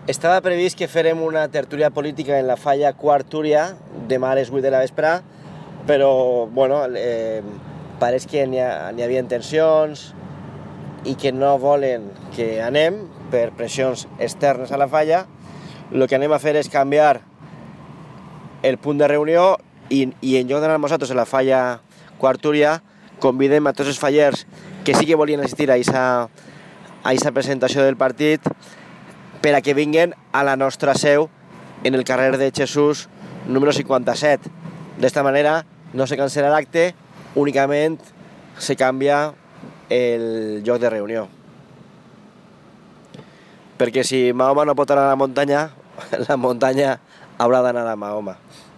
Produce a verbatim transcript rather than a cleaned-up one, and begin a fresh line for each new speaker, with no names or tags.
Estava previst que fèrem una tertúlia política en la falla Quart Túria demà a les vuit de la vesprà, però bueno, eh, pareix que n'hi ha, n'hi havia tensions i que no volen que anem per pressions externes a la falla. El que anem a fer és canviar el punt de reunió i, i en lloc d'anar amb nosaltres a la falla Quart Túria, convidem a tots els fallers que sí que volien assistir a aquesta presentació del partit per a que vinguen a la nostra seu en el carrer de Jesús número cinquanta-set. D'esta manera no se cancela l'acte, únicament se canvia el lloc de reunió. Perquè si Mahoma no pot anar a la muntanya, la muntanya haurà d'anar a Mahoma.